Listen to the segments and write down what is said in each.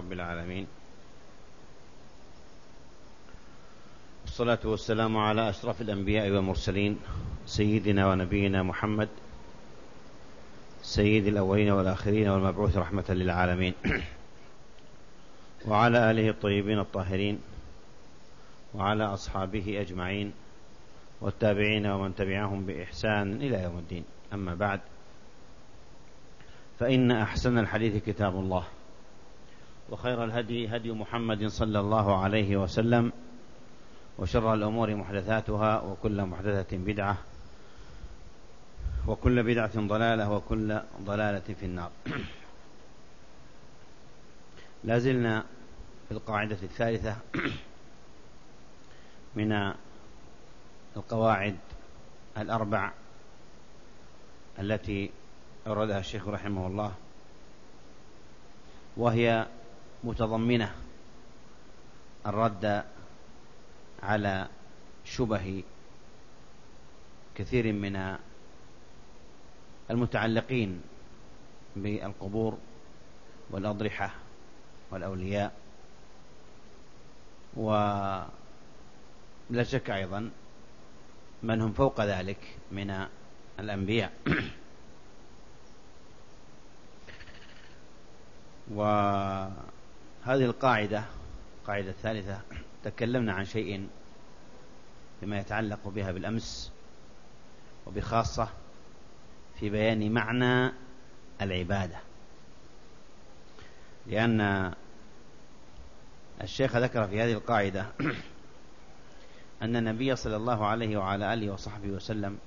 رب العالمين، والصلاة والسلام على أشرف الأنبياء والمرسلين، سيدنا ونبينا محمد سيد الأولين والآخرين والمبعوث رحمة للعالمين وعلى آله الطيبين الطاهرين وعلى أصحابه أجمعين والتابعين ومن تبعهم بإحسان إلى يوم الدين. أما بعد، فإن أحسن الحديث كتاب الله، وخير الهدي هدي محمد صلى الله عليه وسلم، وشر الأمور محدثاتها، وكل محدثة بدعة، وكل بدعة ضلالة، وكل ضلالة في النار. لازلنا في القاعدة الثالثة من القواعد الأربع التي أوردها الشيخ رحمه الله، وهي متضمنة الرد على شبه كثير من المتعلقين بالقبور والأضرحة والأولياء، ولا شك أيضا من هم فوق ذلك من الأنبياء. وهذه القاعدة الثالثة تكلمنا عن شيء بما يتعلق بها بالأمس، وبخاصة في بيان معنى العبادة، لأن الشيخ ذكر في هذه القاعدة أن النبي صلى الله عليه وعلى آله وصحبه وسلم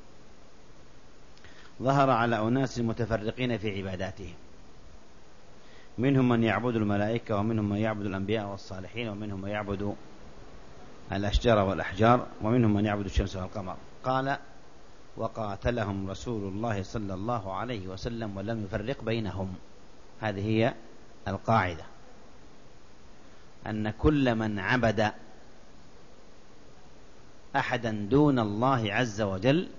ظهر على أناس متفرقين في عباداتهم، منهم من يعبد الملائكة، ومنهم من يعبد الأنبياء والصالحين، ومنهم من يعبد الأشجار والأحجار، ومنهم من يعبد الشمس والقمر. قال: وقاتلهم رسول الله صلى الله عليه وسلم ولم يفرق بينهم. هذه هي القاعدة، أن كل من عبد أحدا دون الله عز وجل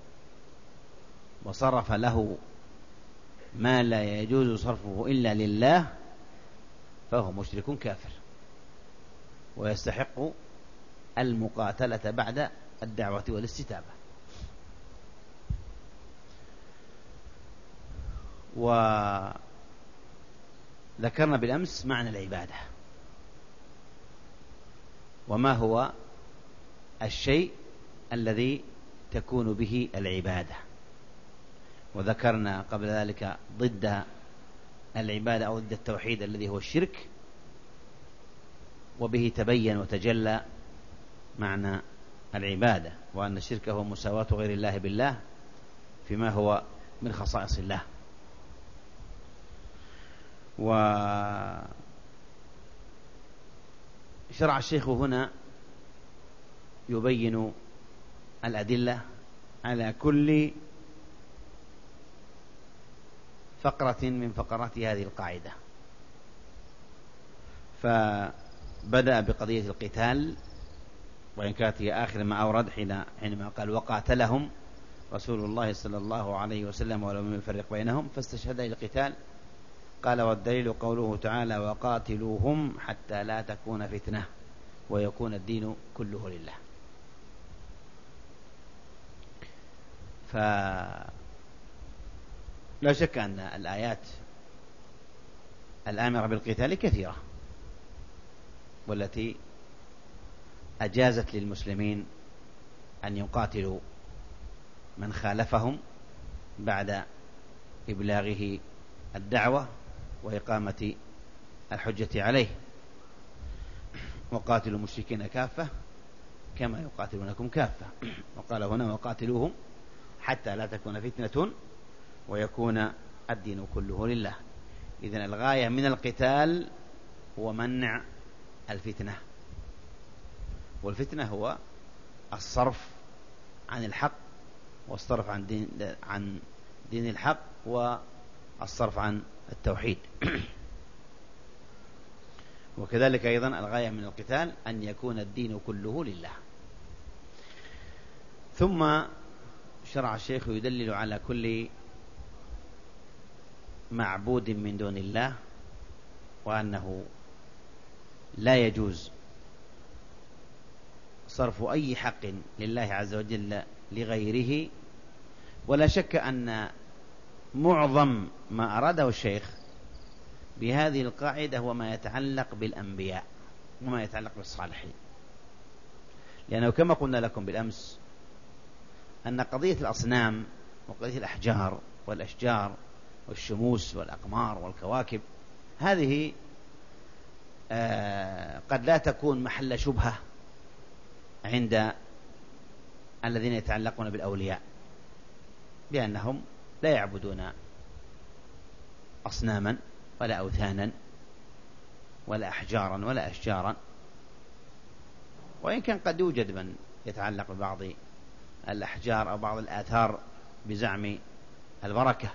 وصرف له ما لا يجوز صرفه إلا لله فهو مشرك كافر، ويستحق المقاتلة بعد الدعوة والاستتابة. وذكرنا بالأمس معنى العبادة، وما هو الشيء الذي تكون به العبادة، وذكرنا قبل ذلك ضد العبادة أو ضد التوحيد الذي هو الشرك، وبه تبين وتجلى معنى العبادة، وأن الشرك هو مساواة غير الله بالله فيما هو من خصائص الله. وشرع الشيخ هنا يبين الأدلة على كل فقرة من فقرات هذه القاعدة، فبدأ بقضية القتال، وإن كانت هي آخر ما أورد حينما قال: وقاتلهم رسول الله صلى الله عليه وسلم ولم يفرق بينهم، فاستشهد للقتال. قال: والدليل قوله تعالى: وقاتلوهم حتى لا تكون فتنة ويكون الدين كله لله. فلا شك أن الآيات الآمرة بالقتال كثيرة، والتي أجازت للمسلمين أن يقاتلوا من خالفهم بعد إبلاغه الدعوة وإقامة الحجة عليه. وقاتلوا المشركين كافة كما يقاتلونكم كافة. وقال هنا: وقاتلوهم حتى لا تكون فتنة ويكون الدين كله لله. إذن الغاية من القتال هو منع الفتنة، والفتنة هو الصرف عن الحق، والصرف عن دين الحق، والصرف عن التوحيد. وكذلك أيضا الغاية من القتال أن يكون الدين كله لله. ثم شرع الشيخ يدلل على كل معبود من دون الله، وأنه لا يجوز صرف أي حق لله عز وجل لغيره. ولا شك أن معظم ما أراده الشيخ بهذه القاعدة هو ما يتعلق بالأنبياء وما يتعلق بالصالحين، لأنه كما قلنا لكم بالأمس أن قضية الأصنام وقضية الأحجار والأشجار والشموس والأقمار والكواكب هذه قد لا تكون محل شبهة عند الذين يتعلقون بالأولياء، بأنهم لا يعبدون أصناما ولا أوثانا ولا أحجارا ولا أشجارا، وإن كان قد يوجد من يتعلق ببعض الأحجار أو بعض الآثار بزعم البركة،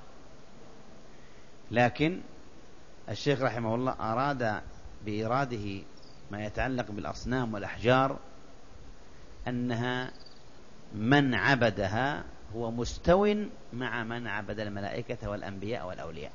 لكن الشيخ رحمه الله أراد بإراده ما يتعلق بالأصنام والأحجار أنها من عبدها هو مستو مع من عبد الملائكة والأنبياء والأولياء،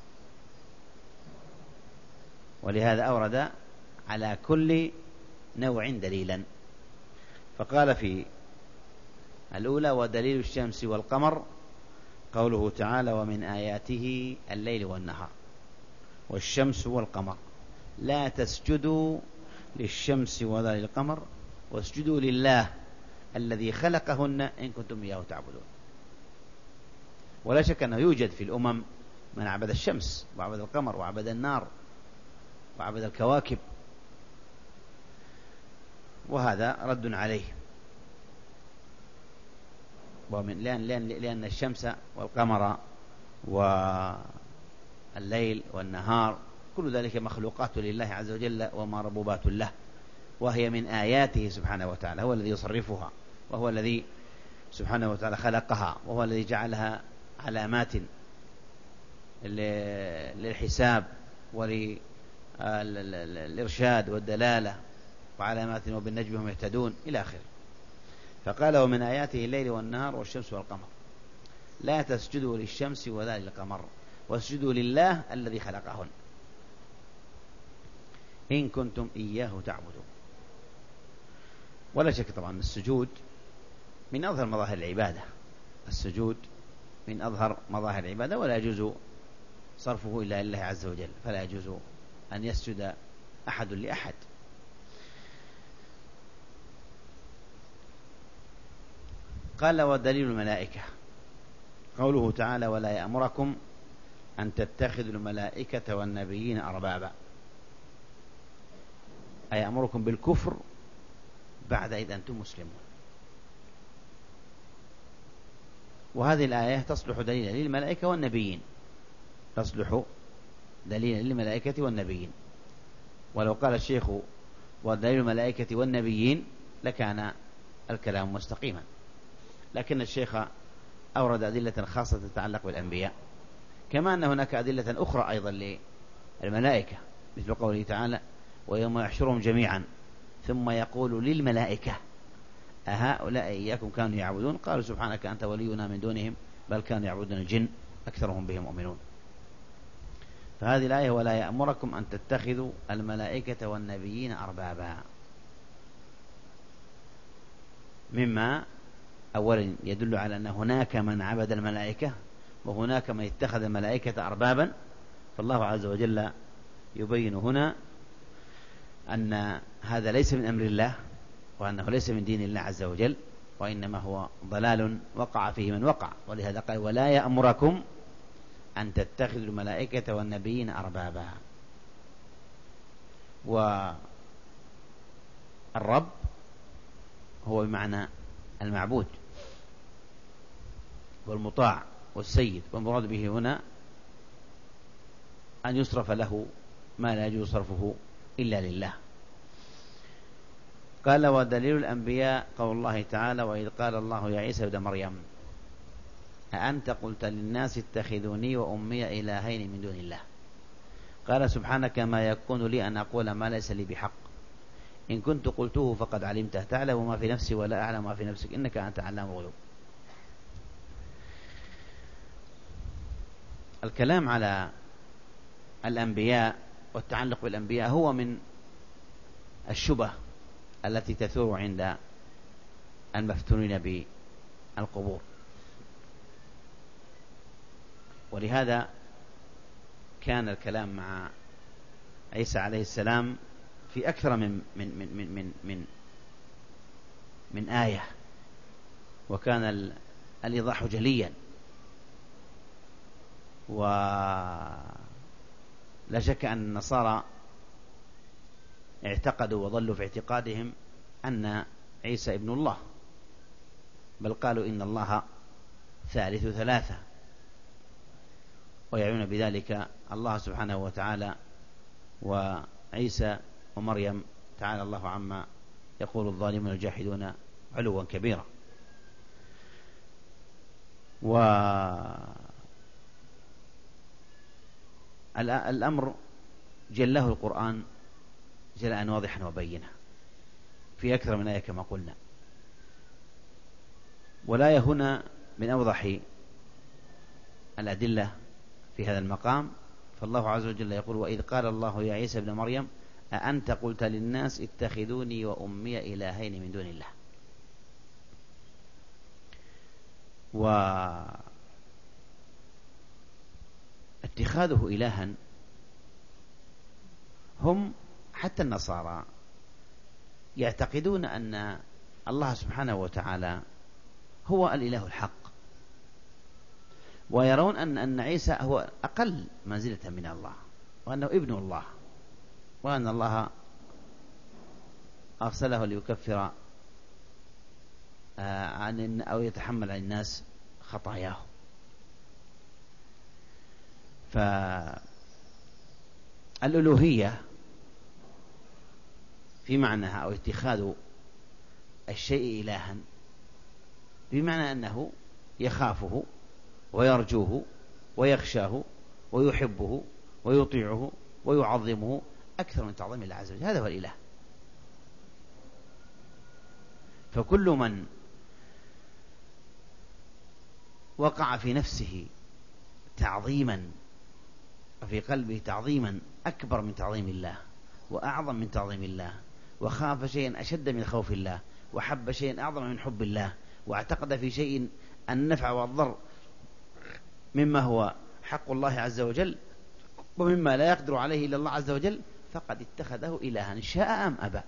ولهذا أورد على كل نوع دليلا. فقال في الأولى: ودليل الشمس والقمر قوله تعالى: ومن آياته الليل والنهار والشمس والقمر لا تسجدوا للشمس ولا للقمر واسجدوا لله الذي خلقهن إن كنتم إياه تعبدون. ولا شك أنه يوجد في الأمم من عبد الشمس وعبد القمر وعبد النار وعبد الكواكب، وهذا رد عليه، لأن الشمس والقمر والليل والنهار كل ذلك مخلوقات لله عز وجل ومربوبات له، وهي من آياته سبحانه وتعالى، هو الذي يصرفها، وهو الذي سبحانه وتعالى خلقها، وهو الذي جعلها علامات للحساب وللإرشاد والدلالة وعلامات وبالنجم هم يهتدون إلى آخره. فقال: ومن آياته الليل والنهار والشمس والقمر لا تسجدوا للشمس ولا للقمر واسجدوا لله الذي خلقهن إن كنتم إياه تعبدون. ولا شك طبعا السجود من أظهر مظاهر العبادة، السجود من أظهر مظاهر العبادة، ولا يجوز صرفه إلا لله عز وجل، فلا يجوز أن يسجد أحد لأحد. قال: ودليل الملائكة قوله تعالى: ولا يأمركم أن تتخذوا الملائكة والنبيين أربابا، أي يأمركم بالكفر بعد إذ أنتم مسلمون. وهذه الآية تصلح دليلا للملائكة والنبيين، تصلح دليلا للملائكة والنبيين. ولو قال الشيخ ودليل الملائكة والنبيين لكان الكلام مستقيما، لكن الشيخ أورد أدلة خاصة تتعلق بالأنبياء، كما أن هناك أدلة أخرى أيضا للملائكة، مثل قوله تعالى: ويوم يحشرهم جميعا ثم يقول للملائكة أهؤلاء إياكم كانوا يعبدون قالوا سبحانك أنت ولينا من دونهم بل كانوا يعبدون الجن أكثرهم بهم مؤمنون. فهذه الآية: ولا يأمركم أن تتخذوا الملائكة والنبيين أربابا، مما أولا يدل على أن هناك من عبد الملائكة وهناك من اتخذ الملائكة أربابا. فالله عز وجل يبين هنا أن هذا ليس من أمر الله، وأنه ليس من دين الله عز وجل، وإنما هو ضلال وقع فيه من وقع. ولهذا قال: ولا يأمركم أن تتخذوا الملائكة والنبيين أربابا. والرب هو بمعنى المعبود والمطاع والسيد، والمراد به هنا أن يصرف له ما لا يجوز صرفه إلا لله. قال: ودليل الأنبياء قول الله تعالى: وإذ قال الله يا عيسى ابن مريم أأنت قلت للناس اتخذوني وأمي إلهين من دون الله قال سبحانك ما يكون لي أن أقول ما ليس لي بحق إن كنت قلته فقد علمته تعلم ما في نفسي ولا أعلم ما في نفسك إنك أنت علام الغيوب. الكلام على الأنبياء والتعلق بالأنبياء هو من الشبه التي تثور عند المفتونين بالقبور. ولهذا كان الكلام مع عيسى عليه السلام في أكثر من آية، وكان الإيضاح جليا. ولا شك أن النصارى اعتقدوا وظلوا في اعتقادهم أن عيسى ابن الله، بل قالوا إن الله ثالث ثلاثة، ويعنون بذلك الله سبحانه وتعالى وعيسى ومريم تعالى الله عما يقول الظالمون الجاحدون علوا كبيرا. والأمر جله القرآن جلاء واضحا وبينا في أكثر من آية كما قلنا. والآية هنا من أوضح الأدلة في هذا المقام. فالله عز وجل يقول: وإذ قال الله يا عيسى ابن مريم أأنت قلت للناس اتخذوني وأمي إلهين من دون الله. واتخاذه إلها، هم حتى النصارى يعتقدون أن الله سبحانه وتعالى هو الإله الحق، ويرون أن عيسى هو أقل منزلة من الله، وأنه ابن الله، وأن الله أرسله ليكفر عن أو يتحمل عن الناس خطاياهم. فالألوهية في معناها أو اتخاذ الشيء إلها بمعنى أنه يخافه ويرجوه ويخشاه ويحبه ويطيعه ويعظمه أكثر من تعظيم الله عز وجل. هذا هو الإله. فكل من وقع في نفسه تعظيما وفي قلبه تعظيما أكبر من تعظيم الله وأعظم من تعظيم الله، وخاف شيئا أشد من خوف الله، وحب شيئا أعظم من حب الله، واعتقد في شيء النفع والضر مما هو حق الله عز وجل ومما لا يقدر عليه إلا الله عز وجل، فقد اتخذه إلها شاء أم أبى.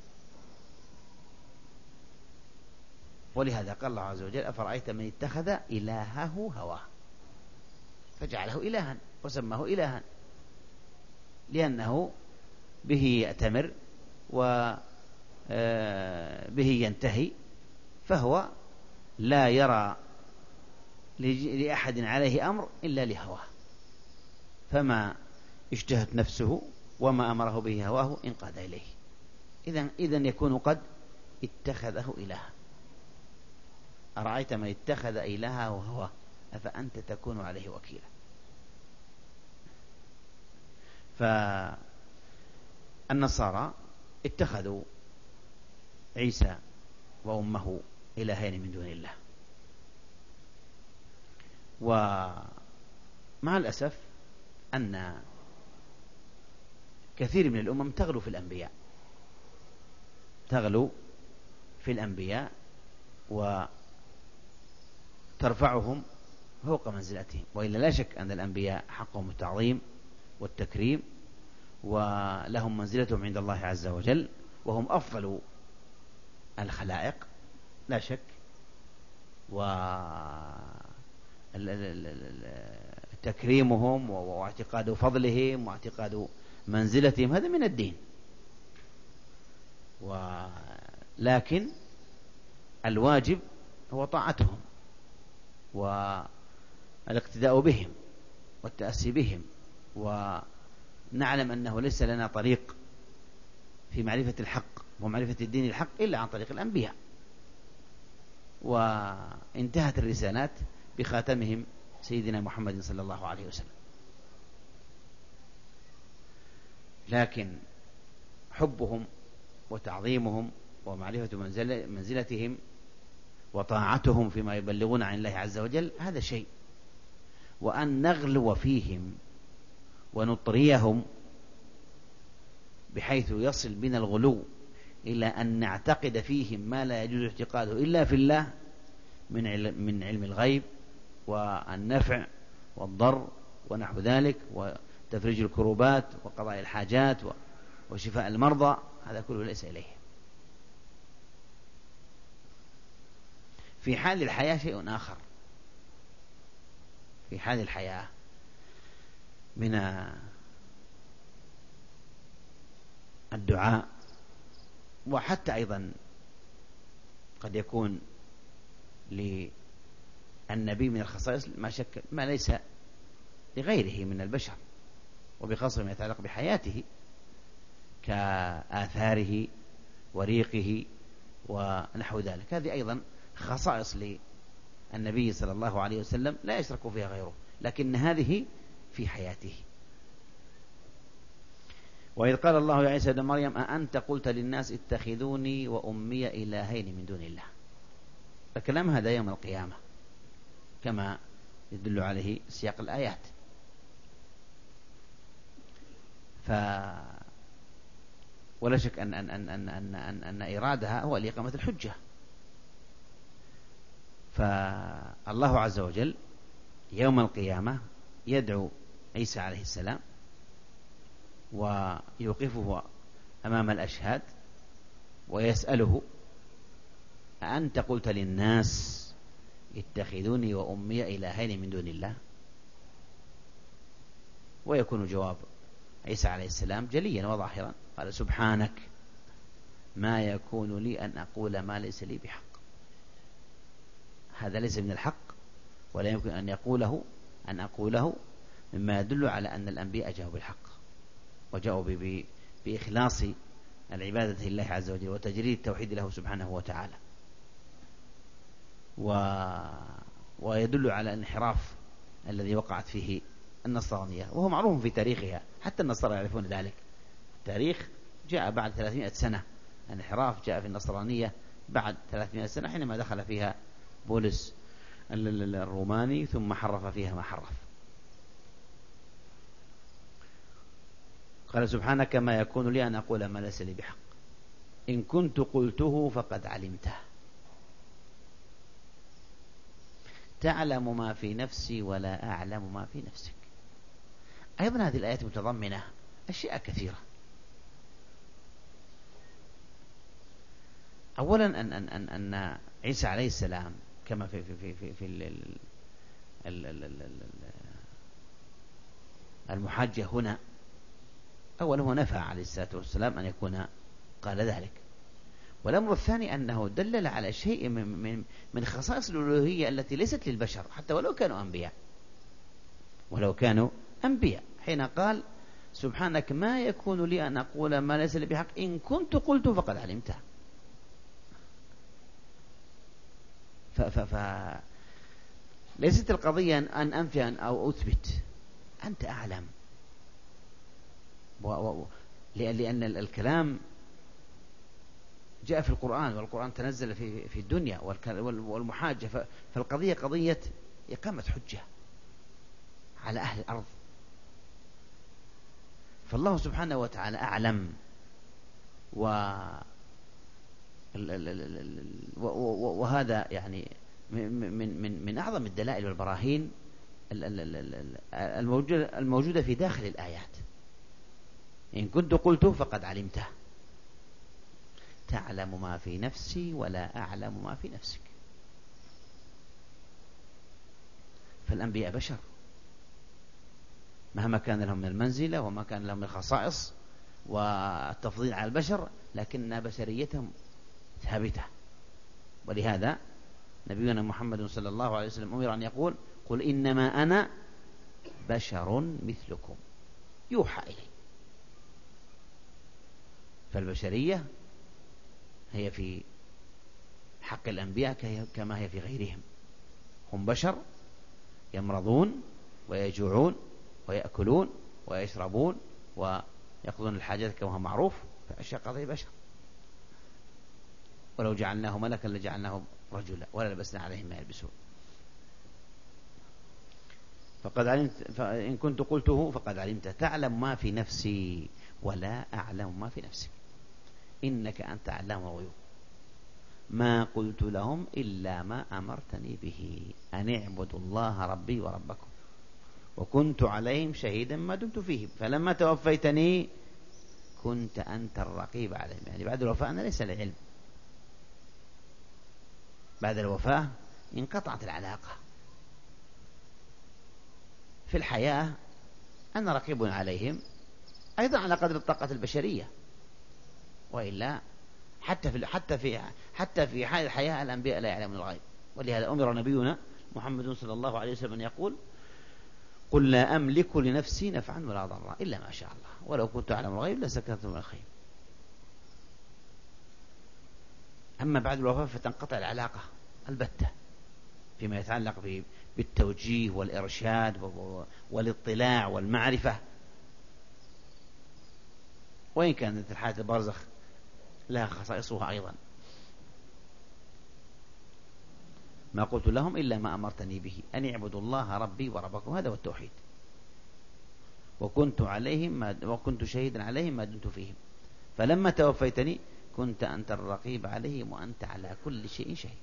ولهذا قال الله عز وجل: أفرأيت من اتخذ إلهه هواه فجعله إلها وسماه إلها، لأنه به يأتمر وبه ينتهي، فهو لا يرى لأحد عليه أمر إلا لهواه، فما اشتهت نفسه وما أمره به هواه انقاد إليه. إذن يكون قد اتخذه إلها. أرأيت من اتخذ إلهه هواه أفأنت تكون عليه وكيلا. فالنصارى اتخذوا عيسى وأمه إلهين من دون الله. ومع الأسف أن كثير من الأمم تغلو في الأنبياء وترفعهم فوق منزلتهم، وإلا لا شك أن الأنبياء حقهم التعظيم والتكريم، ولهم منزلتهم عند الله عز وجل، وهم أفضل الخلائق لا شك. وتكريمهم واعتقاد فضلهم واعتقاد منزلتهم هذا من الدين، ولكن الواجب هو طاعتهم والاقتداء بهم والتأسي بهم. ونعلم أنه ليس لنا طريق في معرفة الحق ومعرفة الدين الحق إلا عن طريق الأنبياء، وانتهت الرسالات بخاتمهم سيدنا محمد صلى الله عليه وسلم. لكن حبهم وتعظيمهم ومعرفة منزلتهم وطاعتهم فيما يبلغون عن الله عز وجل هذا شيء، وأن نغلو فيهم ونطريهم بحيث يصل بنا الغلو إلى أن نعتقد فيهم ما لا يجوز اعتقاده إلا في الله من علم الغيب والنفع والضر ونحو ذلك، وتفريج الكروبات وقضاء الحاجات وشفاء المرضى، هذا كله ليس إليه. في حال الحياة شيء آخر. في حال الحياة من الدعاء، وحتى أيضا قد يكون للنبي من الخصائص ما شك ما ليس لغيره من البشر، وبخاصة ما يتعلق بحياته كآثاره وريقه ونحو ذلك. هذه أيضا خصائص للنبي صلى الله عليه وسلم لا يشرك فيها غيره، لكن هذه في حياته. وإذ قال الله يا عيسى ابن مريم أأنت قلت للناس اتخذوني وأمي إلهين من دون الله. الكلام هذا يوم القيامة كما يدل عليه سياق الآيات. ولا شك أن إرادها هو لإقامة الحجة. فالله عز وجل يوم القيامة يدعو عيسى عليه السلام ويوقفه أمام الأشهاد ويسأله أأنت قلت للناس اتخذوني وأمي إلهين من دون الله؟ ويكون جواب عيسى عليه السلام جليا وظاهرا، قال سبحانك ما يكون لي أن أقول ما ليس لي بحق. هذا ليس من الحق، ولا يمكن أن أقوله مما يدل على أن الأنبياء جاءوا بالحق وجاءوا بإخلاص العبادة لله عز وجل وتجريد التوحيد له سبحانه وتعالى. ويدل على الانحراف الذي وقعت فيه النصرانية، وهو معروف في تاريخها، حتى النصارى يعرفون ذلك. التاريخ جاء بعد 300 سنة، الانحراف جاء في النصرانية بعد 300 سنة حينما دخل فيها بولس الروماني ثم حرف فيها ما حرف. قال سبحانك ما يكون لي أن أقول ما ليس لي بحق إن كنت قلته فقد علمته تعلم ما في نفسي ولا أعلم ما في نفسك. أيضا هذه الآيات متضمنة أشياء كثيرة. أولا أن عيسى عليه السلام كما في المحاجة هنا، أولا هو نفى عليه الصلاة والسلام أن يكون قال ذلك. والأمر الثاني أنه دلل على شيء من خصائص الألوهية التي ليست للبشر حتى ولو كانوا أنبياء حين قال سبحانك ما يكون لي أن أقول ما ليس لي بحق إن كنت قلت فقد علمته. ليست القضية أن أنفي أو أثبت، أنت أعلم. لأن الكلام جاء في القرآن، والقرآن تنزل في الدنيا والمحاجة، فالقضية قضية إقامة حجة على أهل الأرض. فالله سبحانه وتعالى أعلم، وهذا يعني من أعظم الدلائل والبراهين الموجودة في داخل الآيات. إن كنت قلته فقد علمته تعلم ما في نفسي ولا أعلم ما في نفسك. فالأنبياء بشر مهما كان لهم من المنزلة وما كان لهم من الخصائص والتفضيل على البشر، لكن بشريتهم ثابتة. ولهذا نبينا محمد صلى الله عليه وسلم أمر أن يقول قل إنما أنا بشر مثلكم يوحى إلي. فالبشرية هي في حق الأنبياء كما هي في غيرهم. هم بشر يمرضون ويجوعون ويأكلون ويشربون ويقضون الحاجات كما هو معروف، فأشياء قضية بشر. ولو جعلناه ملكا لجعلناه رجلا ولا لبسنا عليهم ما يلبسون. فإن كنت قلته فقد علمت، تعلم ما في نفسي ولا أعلم ما في نفسك، إنك أنت علام الغيوب. ما قلت لهم إلا ما أمرتني به، أن اعبدوا الله ربي وربكم، وكنت عليهم شهيدا ما دمت فيهم، فلما توفيتني كنت أنت الرقيب عليهم. يعني بعد الوفاة أنا ليس لي علم، بعد الوفاة انقطعت العلاقة. في الحياة أنا رقيب عليهم أيضا على قدر الطاقة البشرية، وإلا حتى في حال الحياة الأنبياء لا يعلمون الغيب. ولهذا أمر نبينا محمد صلى الله عليه وسلم أن يقول: قل لا أملك لنفسي نفعا ولا ضرا إلا ما شاء الله، ولو كنت أعلم الغيب لسكت من الخير. أما بعد الوفاة فتنقطع العلاقة البتة فيما يتعلق بالتوجيه والإرشاد والاطلاع والمعرفة. وإن كانت الحياة البرزخ لها خصائصها أيضا. ما قلت لهم إلا ما أمرتني به، أن اعبدوا الله ربي وربكم، هذا هو التوحيد. وكنت شهيدا عليهم ما دمت فيهم، فلما توفيتني كنت أنت الرقيب عليهم وأنت على كل شيء شهيد.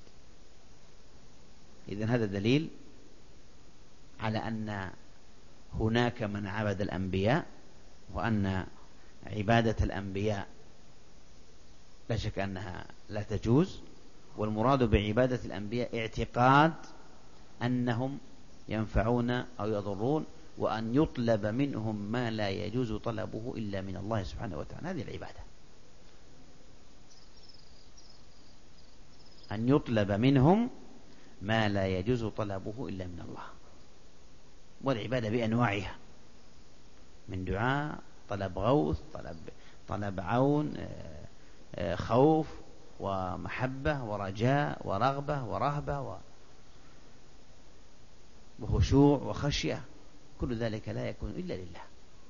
إذن هذا دليل على أن هناك من عبد الأنبياء، وأن عبادة الأنبياء لا شك أنها لا تجوز. والمراد بعبادة الأنبياء اعتقاد أنهم ينفعون أو يضرون، وأن يطلب منهم ما لا يجوز طلبه إلا من الله سبحانه وتعالى. هذه العبادة، أن يطلب منهم ما لا يجوز طلبه إلا من الله. والعبادة بأنواعها، من دعاء، طلب غوث، طلب عون، خوف ومحبة ورجاء ورغبة ورهبة وخشوع وخشية، كل ذلك لا يكون إلا لله.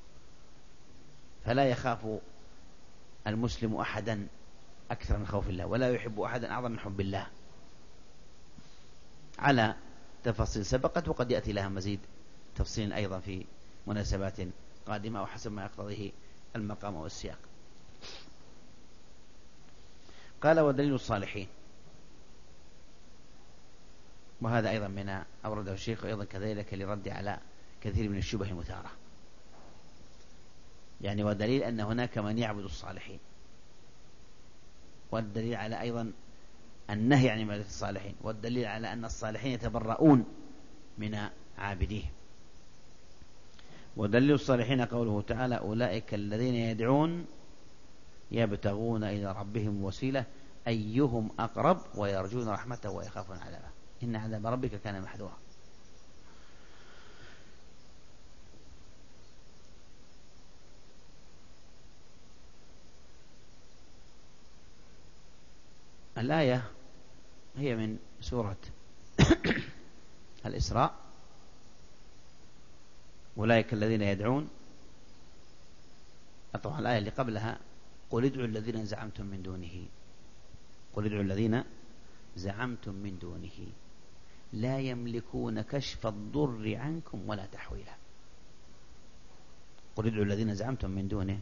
فلا يخاف المسلم أحدا أكثر من خوف الله، ولا يحب أحدا أعظم من حب الله، على تفاصيل سبقت، وقد يأتي لها مزيد تفصيل أيضا في مناسبات قادمة وحسب ما يقتضيه المقام والسياق. قال: ودليل الصالحين. وهذا أيضا من أورده الشيخ أيضا كذلك لرد على كثير من الشبه المثارة. يعني ودليل أن هناك من يعبد الصالحين، والدليل على أيضا النهي عن عبادة الصالحين، والدليل على أن الصالحين يتبرؤون من عابديهم. ودليل الصالحين قوله تعالى: أولئك الذين يدعون يبتغون إلى ربهم الوسيلة أيهم أقرب ويرجون رحمته ويخافون عذابه إن عذاب ربك كان محذورا. الآية هي من سورة الإسراء: أولئك الذين يدعون. طبعا الآية اللي قبلها: قل ادعوا الذين زعمتم من دونه، قل ادعوا الذين زعمتم من دونه لا يملكون كشف الضر عنكم ولا تحويلا. قل ادعوا الذين زعمتم من دونه،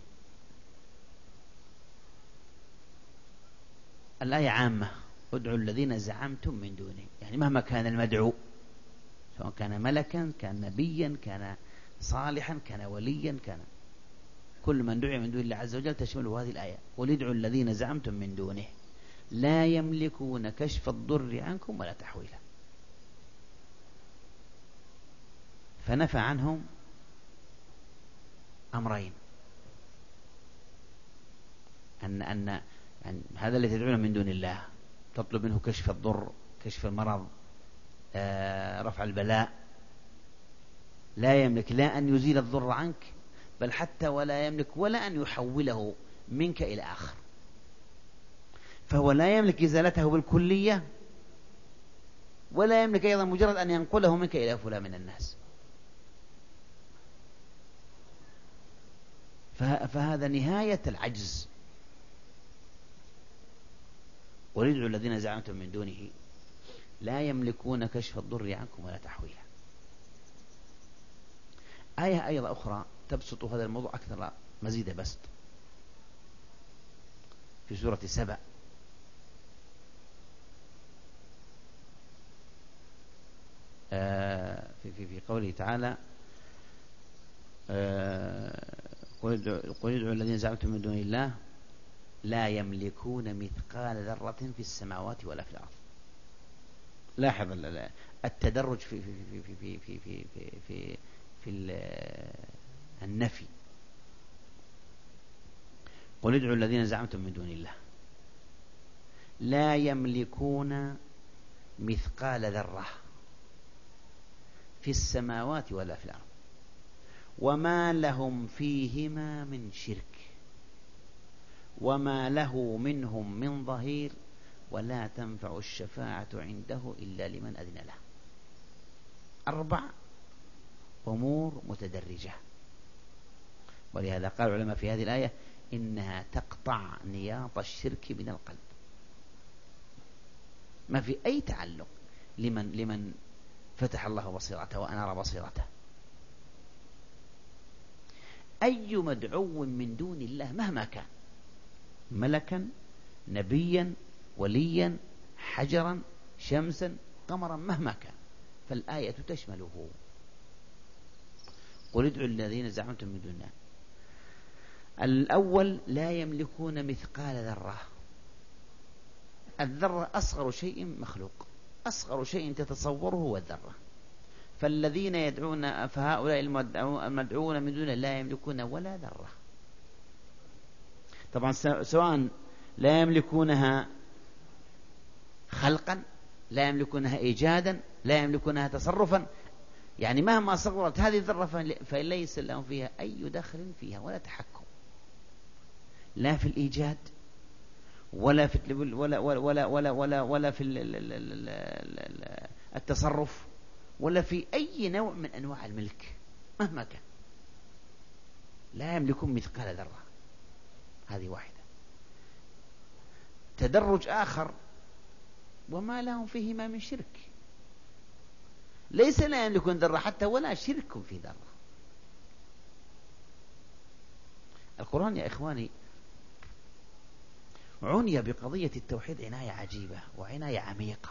الآية عامة: ادعوا الذين زعمتم من دونه، يعني مهما كان المدعو، سواء كان ملكا، كان نبيا، كان صالحا، كان وليا، كان كل من دعي من دون الله عز وجل تشمله هذه الآية. قل ادعوا الذين زعمتم من دونه لا يملكون كشف الضر عنكم ولا تحويلا. فنفى عنهم أمرين: أن هذا الذي تدعونه من دون الله تطلب منه كشف الضر، كشف المرض، رفع البلاء، لا يملك لا أن يزيل الضر عنك، بل حتى ولا يملك ولا أن يحوله منك إلى آخر. فهو لا يملك إزالته بالكلية، ولا يملك أيضا مجرد أن ينقله منك إلى فلان من الناس. فهذا نهاية العجز. وادعوا الذين زعمتم من دونه، لا يملكون كشف الضر عنكم ولا تحويلا. آية أيضا أخرى تبسط هذا الموضوع أكثر مزيد بسط في سورة سبأ، في قوله تعالى قل ادعوا الذين زعمتم من دون الله لا يملكون مثقال ذرة في السماوات ولا في الأرض. لاحظ التدرج في النفي. قل ادعوا الذين زعمتم من دون الله لا يملكون مثقال ذرة في السماوات ولا في الأرض وما لهم فيهما من شرك وما له منهم من ظهير ولا تنفع الشفاعة عنده إلا لمن أذن له. 4 أمور متدرجة، ولهذا قال العلماء في هذه الآية إنها تقطع نياط الشرك من القلب. ما في أي تعلق لمن فتح الله بصيرته وأنار بصيرته. أي مدعو من دون الله مهما كان، ملكا نبيا وليا حجرا شمسا قمرا مهما كان، فالآية تشمله. قل ادعوا الذين زعمتم من دون الله. الأول لا يملكون مثقال ذرة. الذرة أصغر شيء مخلوق، أصغر شيء تتصوره هو الذرة. فالذين يدعون فهؤلاء المدعون من دون لا يملكون ولا ذرة. طبعا سواء لا يملكونها خلقا، لا يملكونها إيجادا، لا يملكونها تصرفا، يعني مهما صغرت هذه الذرة فليس لهم فيها أي دخل فيها ولا تحكم، لا في الإيجاد ولا في التصرف ولا في أي نوع من أنواع الملك مهما كان. لا يملكون مثقال ذرة. هذه واحدة. تدرج آخر وما لهم فيهما من شرك. ليس لا يملكون ذرة حتى ولا شرك في ذرة. القرآن يا إخواني عني بقضية التوحيد عناية عجيبة وعناية عميقة.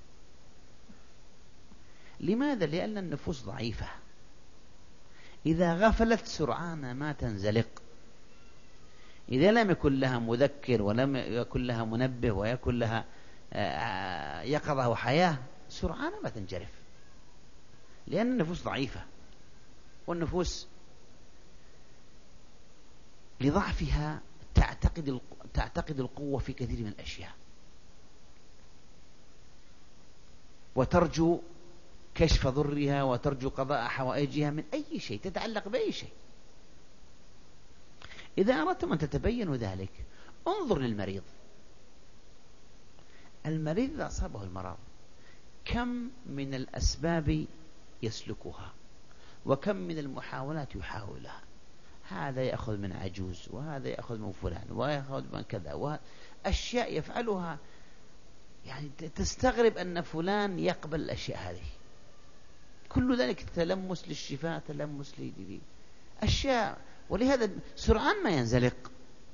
لماذا؟ لأن النفوس ضعيفة، إذا غفلت سرعان ما تنزلق. إذا لم يكن لها مذكر ولم يكن لها منبه ويكن لها يقظة وحياة سرعان ما تنجرف، لأن النفوس ضعيفة، والنفوس لضعفها تعتقد القوة في كثير من الأشياء، وترجو كشف ضرها وترجو قضاء حوائجها من أي شيء، تتعلق بأي شيء. إذا أردتم أن تتبينوا ذلك انظر للمريض. المريض إذا أصابه المرض كم من الأسباب يسلكها وكم من المحاولات يحاولها. هذا يأخذ من عجوز وهذا يأخذ من فلان ويأخذ من كذا، وأشياء يفعلها يعني تستغرب أن فلان يقبل الأشياء هذه. كل ذلك تلمس للشفاء، تلمس أشياء، ولهذا سرعان ما ينزلق.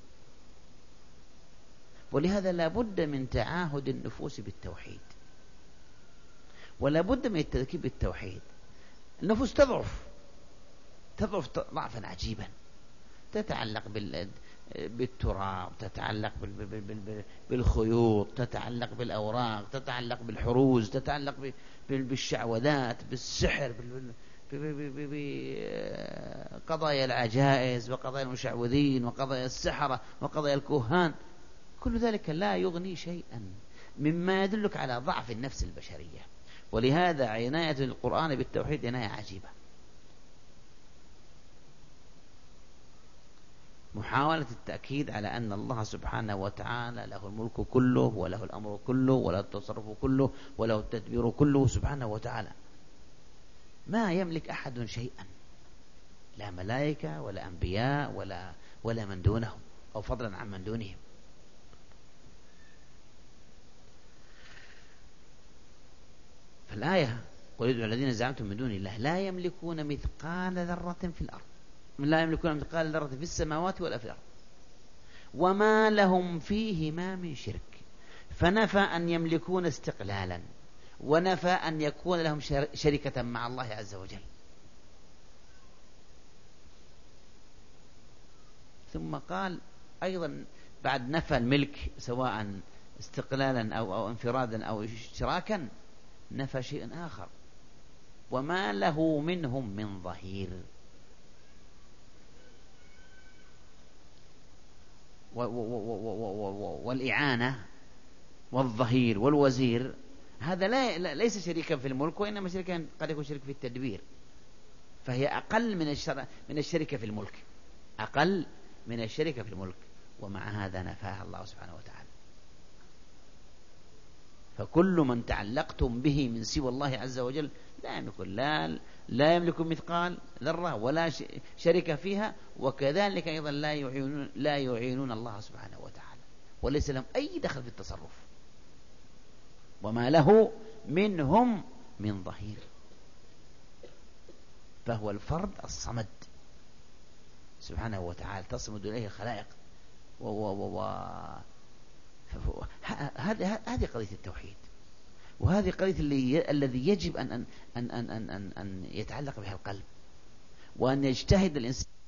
ولهذا لا بد من تعاهد النفوس بالتوحيد، ولا بد من التذكير بالتوحيد. النفوس تضعف ضعفا عجيبا، تتعلق بالتراب، تتعلق بالخيوط، تتعلق بالأوراق، تتعلق بالحروز، تتعلق بالشعوذات، بالسحر، بقضايا العجائز وقضايا المشعوذين وقضايا السحرة وقضايا الكهان. كل ذلك لا يغني شيئا مما يدلك على ضعف النفس البشرية. ولهذا عناية القرآن بالتوحيد عناية عجيبة. محاولة التأكيد على أن الله سبحانه وتعالى له الملك كله وله الأمر كله وله التصرف كله وله التدبير كله سبحانه وتعالى. ما يملك أحد شيئا، لا ملائكة ولا أنبياء ولا من دونهم أو فضلا عن من دونهم. فالآية قل ادعوا الذين زعمتم من دون الله لا يملكون مثقال ذرة في الأرض، لا يملكون مثقال ذرة في السماوات ولا في الأرض وما لهم فيهما من شرك. فنفى أن يملكون استقلالا، ونفى أن يكون لهم شركة مع الله عز وجل. ثم قال أيضا بعد نفى الملك سواء استقلالا أو انفرادا أو اشتراكا، نفى شيء آخر: وما له منهم من ظهير. والإعانة والظهير والوزير هذا ليس شريكا في الملك، وإنما شريكا قد يكون شريك في التدبير، فهي أقل من الشركة في الملك، أقل من الشركة في الملك، ومع هذا نفاها الله سبحانه وتعالى. فكل من تعلقتم به من سوى الله عز وجل لا يملك مثقال ذرة ولا شركة فيها، وكذلك أيضا لا يعينون الله سبحانه وتعالى، وليس لهم أي دخل في التصرف. وما له منهم من ظهير، فهو الفرد الصمد سبحانه وتعالى تصمد إليه الخلائق. هذه قضية التوحيد، وهذه قضية الذي يجب أن يتعلق بها القلب، وأن يجتهد الإنسان